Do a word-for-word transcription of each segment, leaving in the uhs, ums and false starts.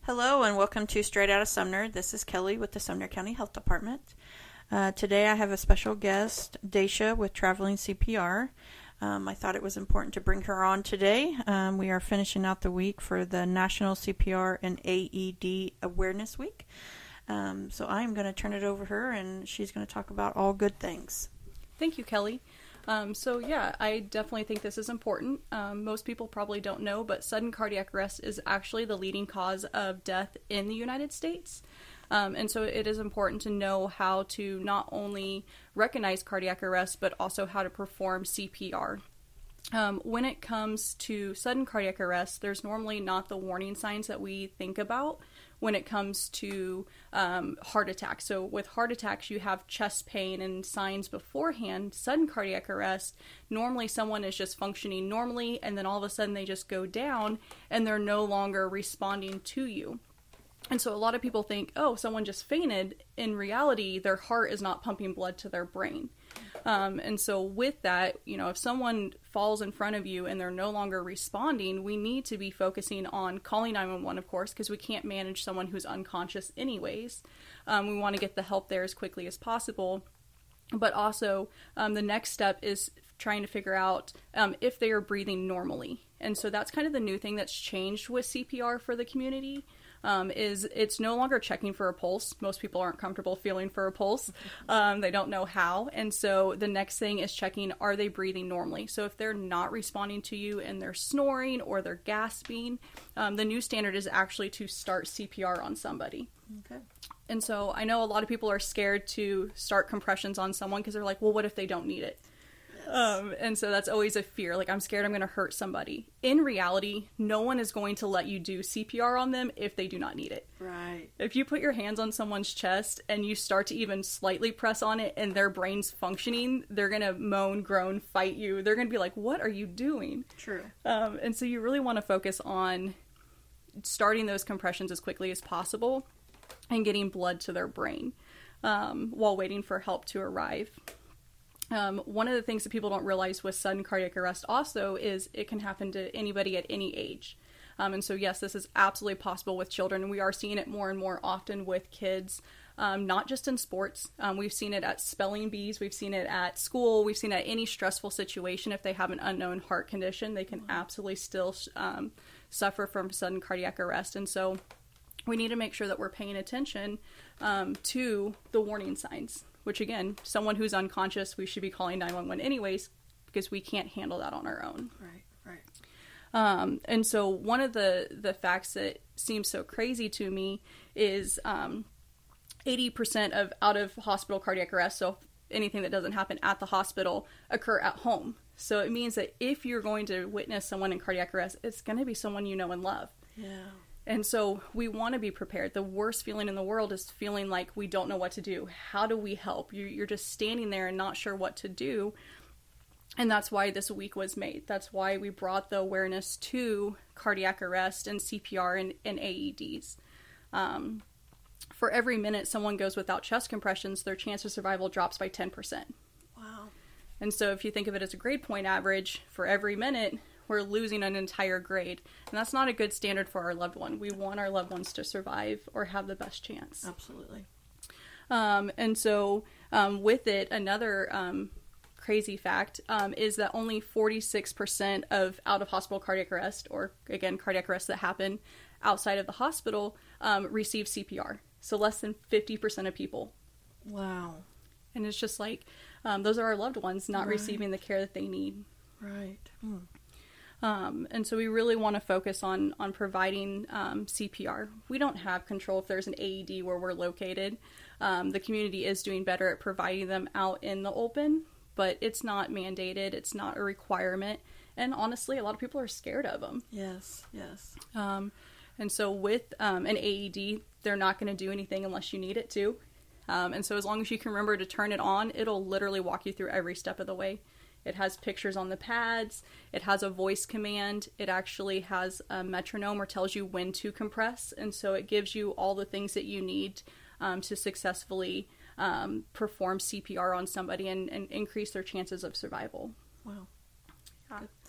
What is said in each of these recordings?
Hello and welcome to Straight Outta Sumner. This is Kelly with the Sumner County Health Department. Uh, today I have a special guest, Daisha with Traveling C P R. Um, I thought it was important to bring her on today. Um, we are finishing out the week for the National C P R and A E D Awareness Week. Um, so I'm going to turn it over to her and she's going to talk about all good things. Thank you, Kelly. Um, so yeah, I definitely think this is important. Um, most people probably don't know, but sudden cardiac arrest is actually the leading cause of death in the United States. Um, and so it is important to know how to not only recognize cardiac arrest, but also how to perform C P R. Um, when it comes to sudden cardiac arrest, there's normally not the warning signs that we think about when it comes to um, heart attacks. So with heart attacks, you have chest pain and signs beforehand. Sudden cardiac arrest, normally someone is just functioning normally, and then all of a sudden they just go down and they're no longer responding to you. And so a lot of people think, oh, someone just fainted. In reality, their heart is not pumping blood to their brain. Um, and so with that, you know, if someone falls in front of you and they're no longer responding, we need to be focusing on calling nine one one, of course, because we can't manage someone who's unconscious anyways. Um, we want to get the help there as quickly as possible. But also, um, the next step is trying to figure out um, if they are breathing normally. And so that's kind of the new thing that's changed with C P R for the community. Um, is it's no longer checking for a pulse. Most people aren't comfortable feeling for a pulse. Um, they don't know how. And so the next thing is checking, are they breathing normally? So if they're not responding to you and they're snoring or they're gasping, um, the new standard is actually to start C P R on somebody. Okay. And so I know a lot of people are scared to start compressions on someone because they're like, well, what if they don't need it? Um, and so that's always a fear. Like, I'm scared I'm going to hurt somebody. In reality, no one is going to let you do C P R on them if they do not need it. Right. If you put your hands on someone's chest and you start to even slightly press on it and their brain's functioning, they're going to moan, groan, fight you. They're going to be like, what are you doing? True. Um, and so you really want to focus on starting those compressions as quickly as possible and getting blood to their brain um, while waiting for help to arrive. Um, one of the things that people don't realize with sudden cardiac arrest also is it can happen to anybody at any age. Um, and so, yes, this is absolutely possible with children. And we are seeing it more and more often with kids, um, not just in sports. Um, we've seen it at spelling bees. We've seen it at school. We've seen it at any stressful situation. If they have an unknown heart condition, they can absolutely still um, suffer from sudden cardiac arrest. And so we need to make sure that we're paying attention um, to the warning signs. Which, again, someone who's unconscious, we should be calling nine one one anyways, because we can't handle that on our own. Right, right. Um, and so one of the, the facts that seems so crazy to me is um, eighty percent of out-of-hospital cardiac arrest, so anything that doesn't happen at the hospital, occur at home. So it means that if you're going to witness someone in cardiac arrest, it's going to be someone you know and love. Yeah. And so we want to be prepared. The worst feeling in the world is feeling like we don't know what to do. How do we help? You're just standing there and not sure what to do. And that's why this week was made. That's why we brought the awareness to cardiac arrest and C P R and, and A E Ds. Um, for every minute someone goes without chest compressions, their chance of survival drops by ten percent. Wow. And so if you think of it as a grade point average, for every minute, we're losing an entire grade. And that's not a good standard for our loved one. We want our loved ones to survive or have the best chance. Absolutely. Um, and so um, with it, another um, crazy fact um, is that only forty-six percent of out-of-hospital cardiac arrest, or again, cardiac arrests that happen outside of the hospital, um, receive C P R. So less than fifty percent of people. Wow. And it's just like, um, those are our loved ones not Right. receiving the care that they need. Right. Hmm. Um, and so we really want to focus on, on providing um, C P R. We don't have control if there's an A E D where we're located. Um, the community is doing better at providing them out in the open, but it's not mandated. It's not a requirement. And honestly, a lot of people are scared of them. Yes, yes. Um, and so with um, an A E D, they're not going to do anything unless you need it to. Um, and so as long as you can remember to turn it on, it'll literally walk you through every step of the way. It has pictures on the pads. It has a voice command. It actually has a metronome or tells you when to compress. And so it gives you all the things that you need um, to successfully um, perform C P R on somebody and, and increase their chances of survival. Wow. Yeah.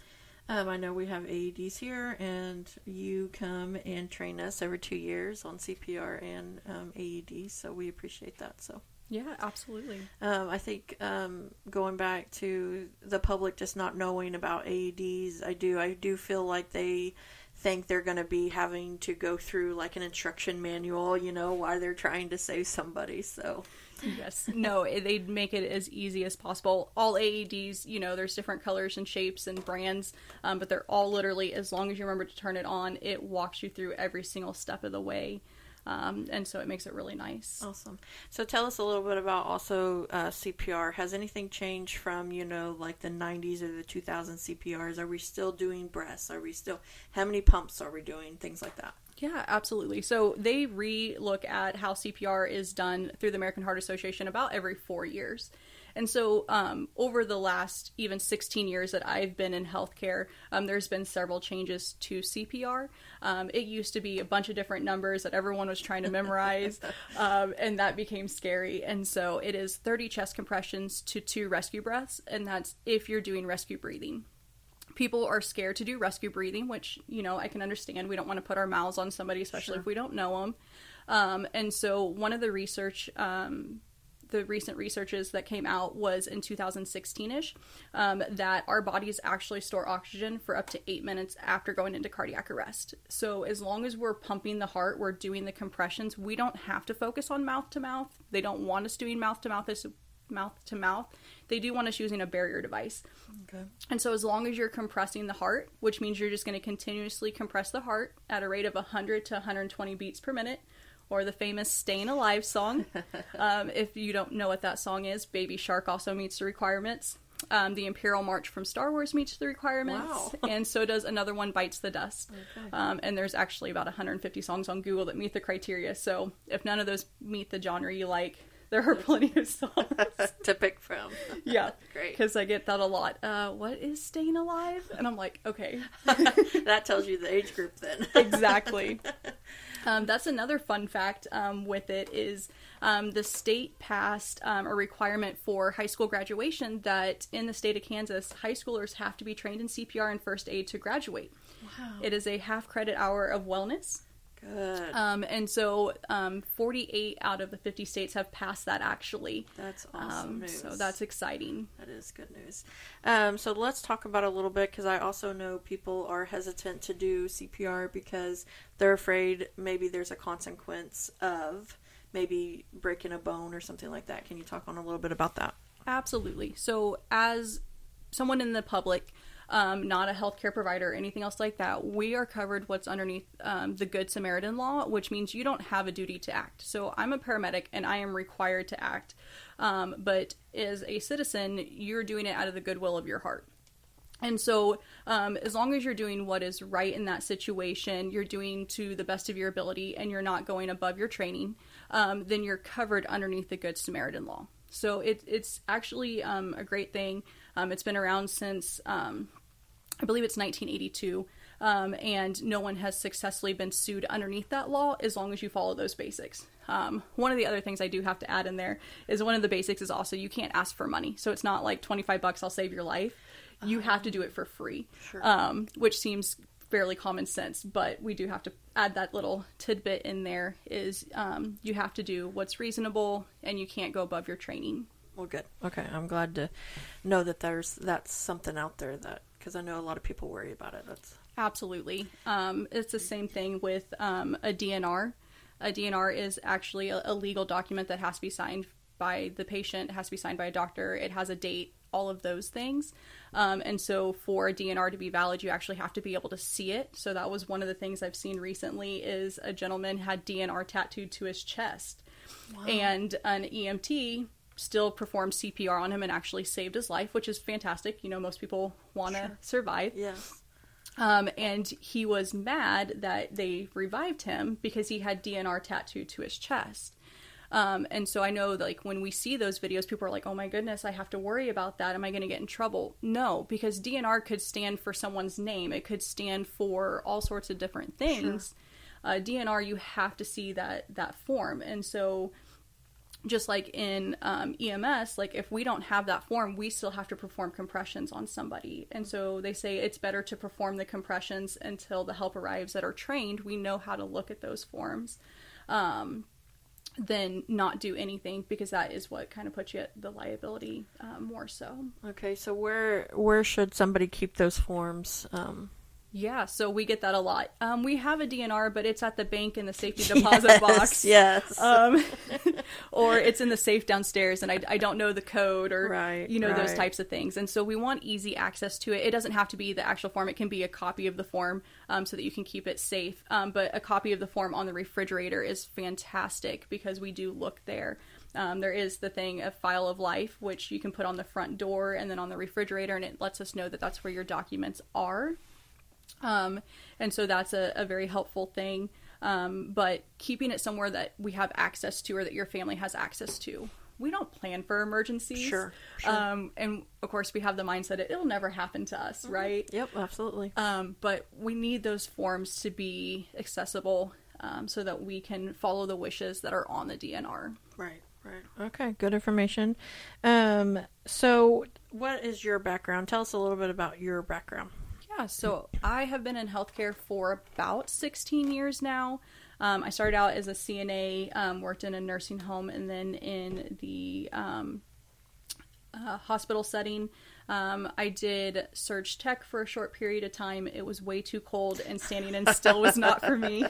Um, I know we have A E Ds here, and you come and train us every two years on C P R and um, A E Ds, so we appreciate that. So Yeah, absolutely. um, I think um, going back to the public just not knowing about A E Ds, I do I do feel like they think they're going to be having to go through like an instruction manual, you know, while they're trying to save somebody. So Yes. No, it- they'd make it as easy as possible. All A E Ds, you know, there's different colors and shapes and brands, um, but they're all literally, as long as you remember to turn it on, it walks you through every single step of the way. Um, and so it makes it really nice. Awesome. So tell us a little bit about also uh, C P R. Has anything changed from, you know, like the nineties or the two thousand C P Rs? Are we still doing breaths? Are we still, how many pumps are we doing? Things like that. Yeah, absolutely. So they re-look at how C P R is done through the American Heart Association about every four years. And so um, over the last even sixteen years that I've been in healthcare, um, there's been several changes to C P R. Um, it used to be a bunch of different numbers that everyone was trying to memorize, um, and that became scary. And so it is thirty chest compressions to two rescue breaths, and that's if you're doing rescue breathing. People are scared to do rescue breathing, which, you know, I can understand. We don't want to put our mouths on somebody, especially Sure. if we don't know them. Um, and so one of the research, um, the recent researches that came out was in two thousand sixteen-ish, um, that our bodies actually store oxygen for up to eight minutes after going into cardiac arrest. So as long as we're pumping the heart, we're doing the compressions, we don't have to focus on mouth to mouth. They don't want us doing mouth to mouth as mouth to mouth. They do want us using a barrier device. Okay. And so as long as you're compressing the heart, which means you're just going to continuously compress the heart at a rate of one hundred to one hundred twenty beats per minute, or the famous Staying Alive song. um, if you don't know what that song is, Baby Shark also meets the requirements. Um, the Imperial March from Star Wars meets the requirements. Wow. And so does Another One Bites the Dust. Okay. Um, and there's actually about one hundred fifty songs on Google that meet the criteria. So if none of those meet the genre you like, there are plenty of songs to pick from. yeah, Great. because I get that a lot. Uh, what is Staying Alive? And I'm like, okay. That tells you the age group then. Exactly. Um, that's another fun fact um, with it is um, the state passed um, a requirement for high school graduation that in the state of Kansas, high schoolers have to be trained in C P R and first aid to graduate. Wow. It is a half credit hour of wellness. Good. Um, and so um, forty-eight out of the fifty states have passed that actually. That's awesome Um, news. so that's exciting. That is good news. Um, so let's talk about it a little bit, because I also know people are hesitant to do C P R because they're afraid maybe there's a consequence of maybe breaking a bone or something like that. Can you talk on a little bit about that? Absolutely. So as someone in the public, um, not a healthcare provider or anything else like that, we are covered what's underneath um, the Good Samaritan law, which means you don't have a duty to act. So I'm a paramedic and I am required to act. Um, but as a citizen, you're doing it out of the goodwill of your heart. And so um, as long as you're doing what is right in that situation, you're doing to the best of your ability and you're not going above your training, um, then you're covered underneath the Good Samaritan law. So it, it's actually um, a great thing. Um, it's been around since, um, I believe it's nineteen eighty-two, um, and no one has successfully been sued underneath that law as long as you follow those basics. Um, one of the other things I do have to add in there is one of the basics is also you can't ask for money. So it's not like twenty-five bucks, I'll save your life. You have to do it for free, Sure. um, which seems fairly common sense, but we do have to add that little tidbit in there is um, you have to do what's reasonable and you can't go above your training. Well, good. Okay, I'm glad to know that there's that's something out there, that because I know a lot of people worry about it. That's Absolutely. Um, it's the same thing with um, a D N R. A D N R is actually a, a legal document that has to be signed by the patient, it has to be signed by a doctor, it has a date, all of those things. Um, and so for a D N R to be valid, you actually have to be able to see it. So that was one of the things I've seen recently is a gentleman had D N R tattooed to his chest. Wow. And an E M T still performed C P R on him and actually saved his life, which is fantastic. You know, most people want to Sure. survive. yes. Um, and he was mad that they revived him because he had D N R tattooed to his chest. Um, and so I know that, like, when we see those videos, people are like, oh my goodness, I have to worry about that. Am I going to get in trouble? No, because D N R could stand for someone's name. It could stand for all sorts of different things. Sure. Uh, D N R, you have to see that, that form. And so just like in um, E M S, like if we don't have that form, we still have to perform compressions on somebody. And so they say it's better to perform the compressions until the help arrives that are trained. We know how to look at those forms, um, than not do anything, because that is what kind of puts you at the liability uh, more so. Okay, so where where should somebody keep those forms? Um... Yeah, so we get that a lot. Um, we have a D N R, but it's at the bank in the safety deposit yes, box. Yes. Um, or it's in the safe downstairs, and I, I don't know the code, or, right, you know, right. those types of things. And so we want easy access to it. It doesn't have to be the actual form. It can be a copy of the form um, so that you can keep it safe. Um, but a copy of the form on the refrigerator is fantastic because we do look there. Um, there is the thing, a file of life, which you can put on the front door and then on the refrigerator, and it lets us know that that's where your documents are. Um, and so that's a, a very helpful thing. Um, but keeping it somewhere that we have access to, or that your family has access to. We don't plan for emergencies. Sure. sure. Um, and of course we have the mindset that it'll never happen to us, right? Yep, absolutely. Um, but we need those forms to be accessible, um, so that we can follow the wishes that are on the D N R. Right. Right. Okay. Good information. Um, so what is your background? Tell us a little bit about your background. Yeah, so I have been in healthcare for about sixteen years now. Um, I started out as a C N A, um, worked in a nursing home, and then in the um, uh, hospital setting. Um, I did surge tech for a short period of time. It was way too cold, and standing in still was not for me.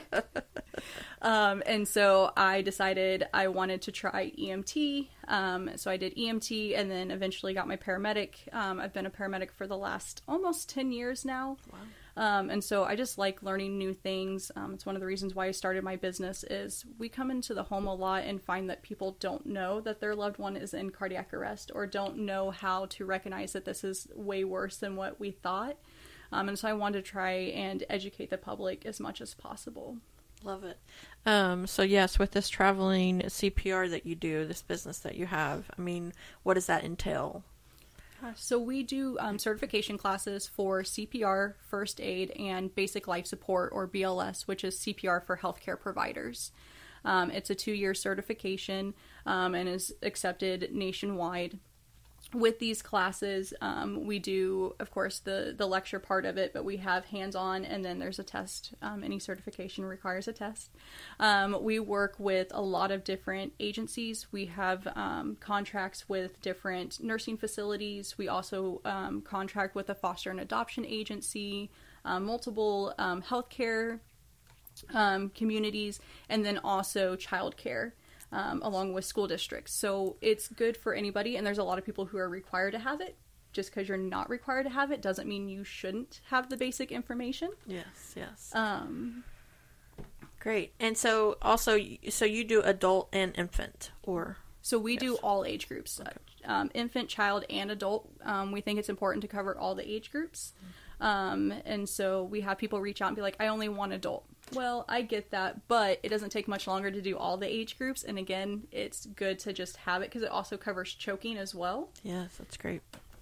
Um, and so I decided I wanted to try E M T. Um, so I did E M T, and then eventually got my paramedic. Um, I've been a paramedic for the last almost ten years now. Wow. Um, and so I just like learning new things. Um, it's one of the reasons why I started my business. Is we come into the home a lot and find that people don't know that their loved one is in cardiac arrest, or don't know how to recognize that this is way worse than what we thought. Um, and so I wanted to try and educate the public as much as possible. Love it. Um, so yes, with this traveling C P R that you do, this business that you have, I mean, what does that entail? So we do um, certification classes for C P R, first aid, and basic life support, or B L S, which is C P R for healthcare providers. Um, it's a two-year certification um, and is accepted nationwide. With these classes, um, we do, of course, the, the lecture part of it, but we have hands-on, and then there's a test. Um, any certification requires a test. Um, we work with a lot of different agencies. We have um, contracts with different nursing facilities. We also um, contract with a foster and adoption agency, um, multiple um, healthcare um, communities, and then also childcare. Um, along with school districts. So it's good for anybody, and there's a lot of people who are required to have it. Just because you're not required to have it doesn't mean you shouldn't have the basic information. Yes, yes. Um, Great. And so also, so you do adult and infant, or? So we yes. do all age groups, okay. uh, um, infant, child, and adult. Um, we think it's important to cover all the age groups. Um, and so we have people reach out and be like, I only want adult. Well, I get that, but it doesn't take much longer to do all the age groups. And again, it's good to just have it because it also covers choking as well. Yes, that's great.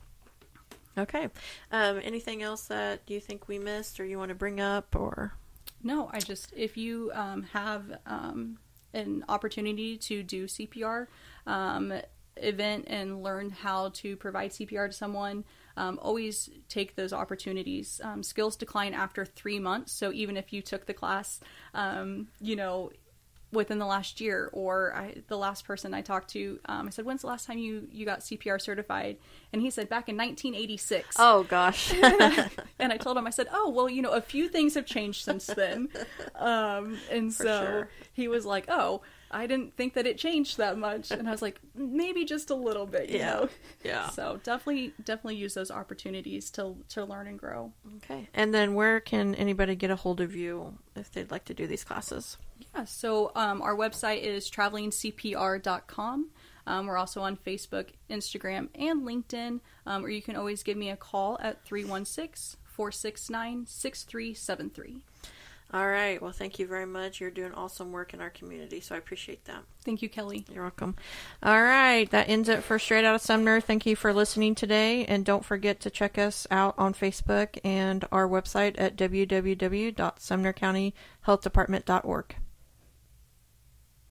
Okay. Um, anything else that you think we missed or you want to bring up, or? No, I just, if you um, have um, an opportunity to do C P R um, event and learn how to provide C P R to someone, Um, always take those opportunities. Um, skills decline after three months. So even if you took the class, um, you know, within the last year, or I, the last person I talked to, um, I said, when's the last time you, you got C P R certified? And he said, back in nineteen eighty-six. Oh, gosh. And I told him, I said, oh, well, you know, a few things have changed since then. Um, and For so sure. he was like, oh, I didn't think that it changed that much. And I was like, maybe just a little bit, you Yeah. know? Yeah. So definitely, definitely use those opportunities to, to learn and grow. Okay. And then where can anybody get a hold of you if they'd like to do these classes? Yeah. So, um, our website is traveling c p r dot com. Um, we're also on Facebook, Instagram, and LinkedIn. Um, or you can always give me a call at three one six, four six nine, six three seven three. All right. Well, thank you very much. You're doing awesome work in our community, so I appreciate that. Thank you, Kelly. You're welcome. All right. That ends it for Straight Outta Sumner. Thank you for listening today. And don't forget to check us out on Facebook and our website at w w w dot sumner county health department dot org.